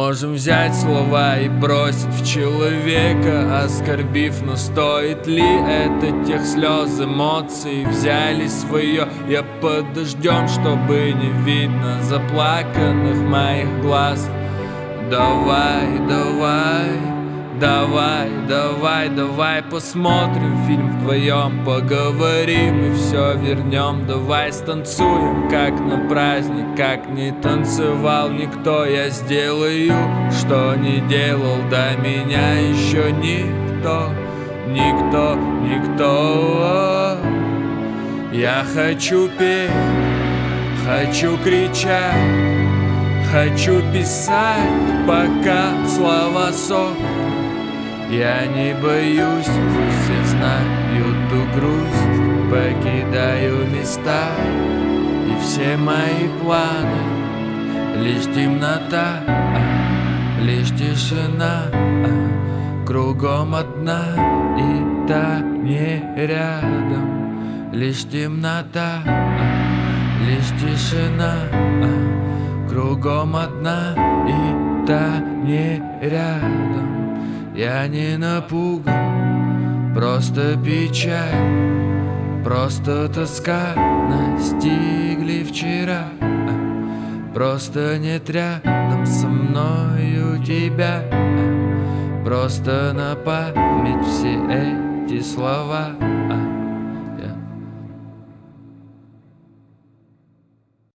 можем взять слова и бросить в человека, оскорбив, но стоит ли это тех слез, эмоций? Взяли свое, я под дождем, чтобы не видно заплаканных моих глаз. Давай, давай, давай, давай, давай посмотрим фильм вдвоем, поговорим и все вернем. Давай станцуем, как на праздник, как не танцевал никто. Я сделаю, что не делал до меня еще никто, никто, никто. Я хочу петь, хочу кричать, хочу писать, пока слова сохнут. Я не боюсь, все знают ту грусть, покидаю места, и все мои планы лишь темнота, лишь тишина, кругом одна, и та не рядом. Лишь темнота, лишь тишина, кругом одна, и та не рядом. Я не напуган, просто печаль, просто тоска настигли вчера. Просто нет рядом со мною тебя, просто на память все эти слова.